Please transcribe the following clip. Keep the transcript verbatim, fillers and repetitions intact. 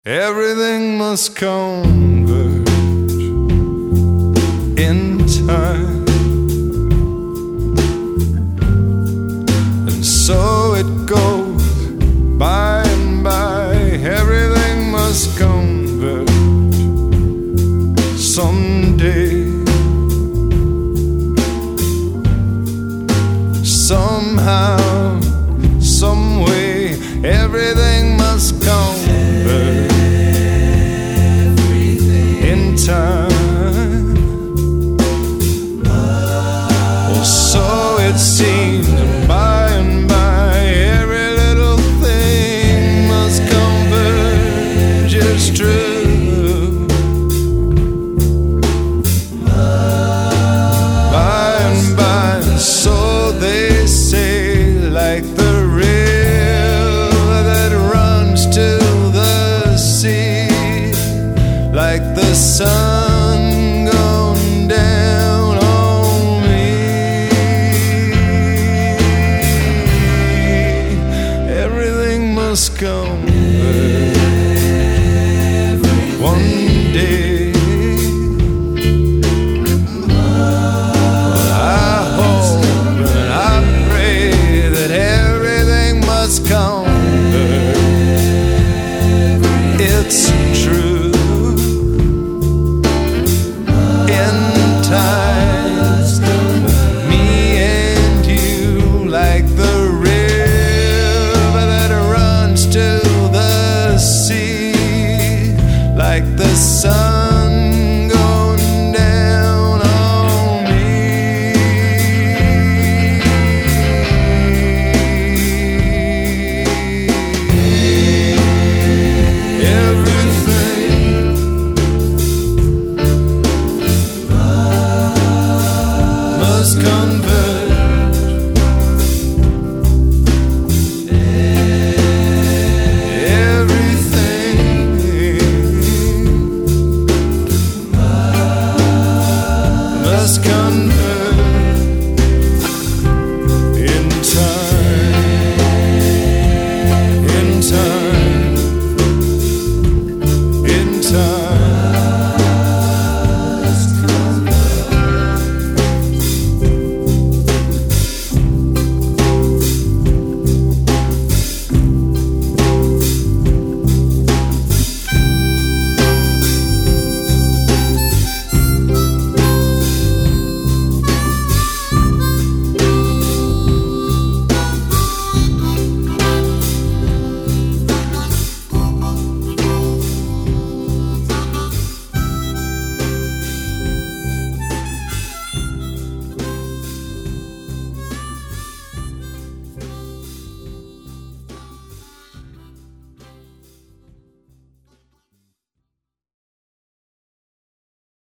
Everything must converge in time, and so it goes by and by. Everything must converge someday, somehow, some way. Everything must converge in time. Well, so it seems, and by and by, every little thing must converge. It's true. By and by, so they say, like the river that runs to the sea, like the sun going down on me. Everything must converge one day. I hope and I pray that everything must converge. It's true. In time, me and you, like the river that runs to the sea, like the sun